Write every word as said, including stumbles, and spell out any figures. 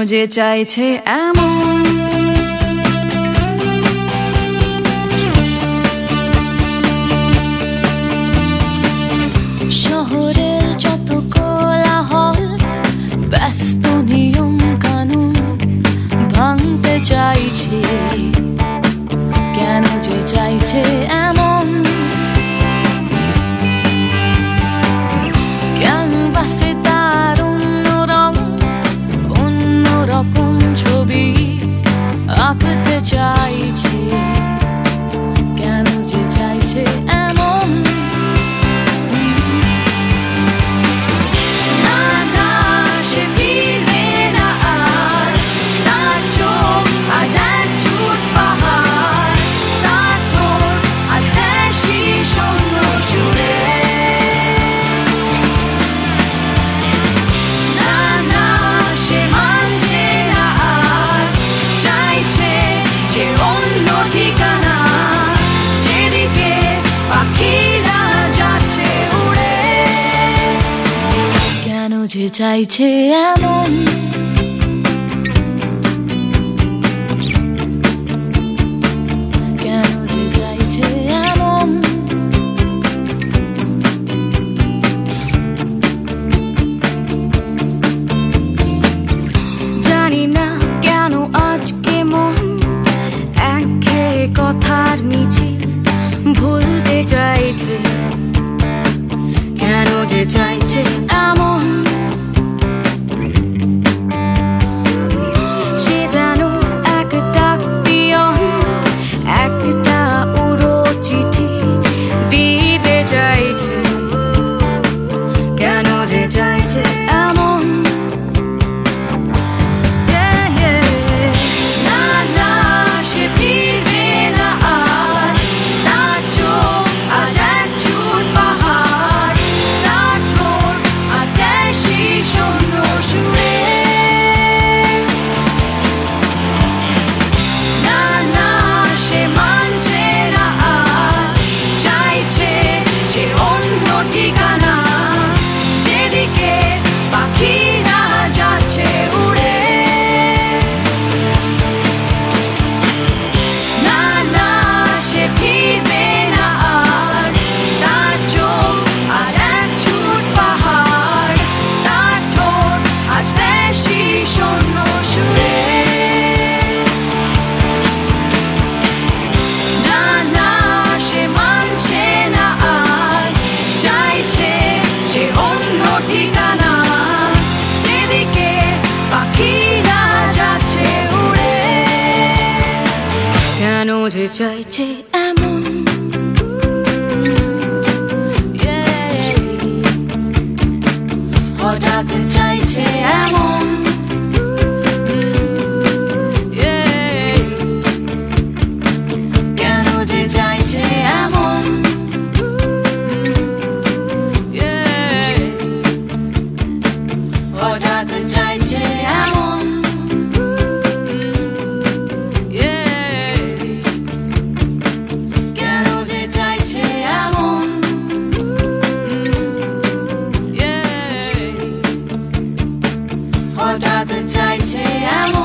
যে চাইছে এমন শহরের যত কোলাহল ব্যস্ত নিয়ম কানুন ভাঙতে চাইছে কেন যে চাইছে এমন ক্যানভাসে তার অন্য রং অন্য রকম ছবি আঁকতে চাইছে কেন যে চাইছে এমন যে চাইছে এমন কেন যে চাইছে এমন জানি না কেন আজকে মন একঘেয়ে কথার মিছিল ভুলতে চাইছে কেন যে চাইছে এমন যে চাইছে এমন হঠাৎ চাইছে এমন কেন যে চাইছে এমন হঠাৎ চাইছে এমন হঠাৎ চাইছে এমন